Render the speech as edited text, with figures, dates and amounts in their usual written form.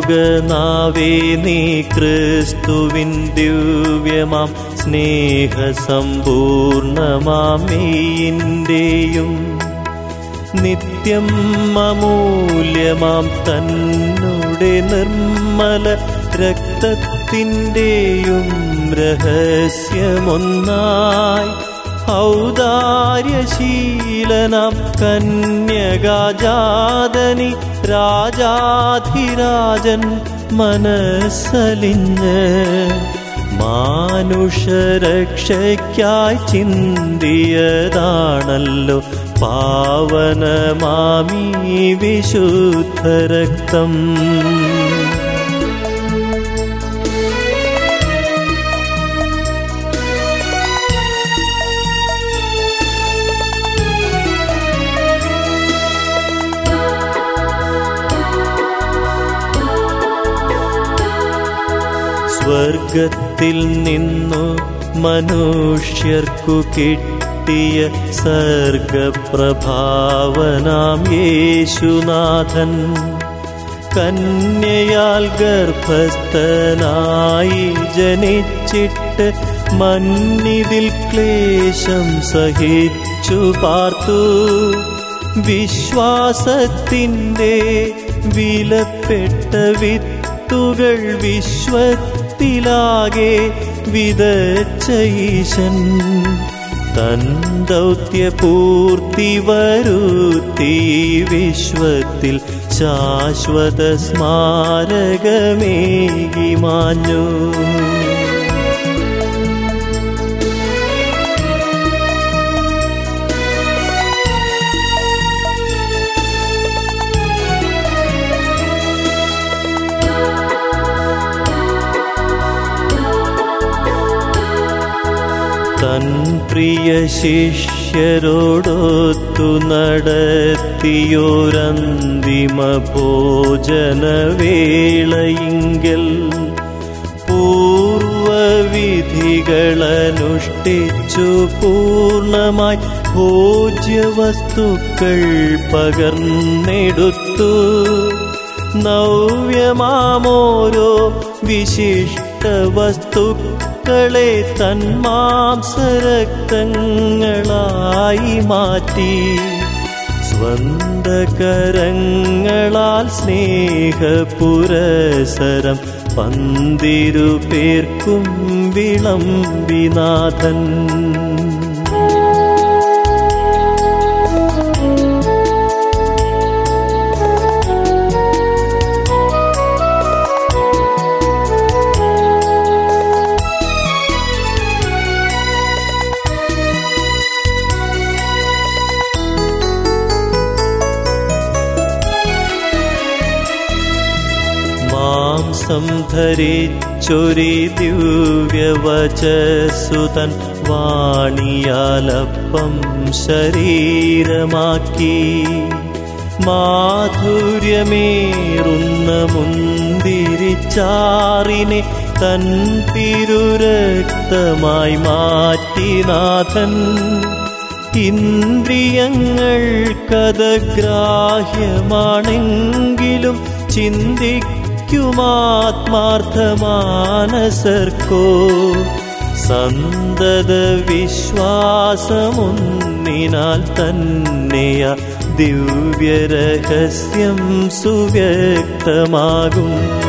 സ്വർഗനാവേ നീ ക്രിസ്തുവിൻ ദിവ്യമാം സ്നേഹസമ്പൂർണമാം മെയ്യിൻ്റെയും നിത്യം അമൂല്യമാം തന്നുടെ നിർമ്മല രക്തത്തിൻ്റെയും രഹസ്യമൊന്നായി ഔദാര്യശീലനാം കന്യകാജാതനി രാജാധിരാജൻ മനസ്സലിഞ്ഞ് മാനുഷരക്ഷയ്ക്കായി ചിന്തിയതാണല്ലോ പാവനമാമീ വിശുദ്ധരക്തം. സ്വർഗത്തിൽ നിന്നു മനുഷ്യർക്കു കിട്ടിയ സർഗപ്രഭാവനാം യേശുനാഥൻ കന്യയാൽ ഗർഭസ്ഥനായി ജനിച്ചിട്ട് മന്നിതിൽ ക്ലേശം സഹിച്ചു പാർത്തു. വിശ്വാസത്തിൻ്റെ വിലപ്പെട്ട വിത്തുകൾ വിശ്വത്തിലാകെ വിതച്ച ഈശൻ തൻ ദൗത്യപൂർത്തി വരുത്തി വിശ്വത്തിൽ ശാശ്വത സ്മാരകമേകി മാഞ്ഞു. തൻ പ്രിയ ശിഷ്യരോടൊത്തു നടത്തിയോരന്തിമ ഭോജനവേളയിങ്കൽ പൂർവവിധികളനുഷ്ഠിച്ചു പൂർണ്ണമായി ഭോജ്യവസ്തുക്കൾ പകർന്നെടുത്തു. നവ്യമാമോരോ വിശിഷ്ട വസ്തുക്കളെ തന്മാംസരക്തങ്ങളായി മാറ്റി സ്വന്തകരങ്ങളാൽ സ്നേഹപുരസരം പന്തിരു പേർക്കും വിളമ്പിനാഥൻ. മാംസം ധരിച്ചൊരി ദിവ്യവചസ്സുതൻ വാണിയാലപ്പം ശരീരമാക്കി മാധുര്യമേറുന്ന മുന്തിരിച്ചാറിനെ തൻ തിരുരക്തമായി മാറ്റിനാഥൻ. ഇന്ദ്രിയങ്ങൾക്കതഗ്രാഹ്യമാണെങ്കിലും ചിന്തിക്കുമാത്മാർത്ഥമാനസർക്കോ സന്തത വിശ്വാസമൊന്നിനാൽ തന്നെയ ദിവ്യരഹസ്യം സുവ്യക്തമാകും.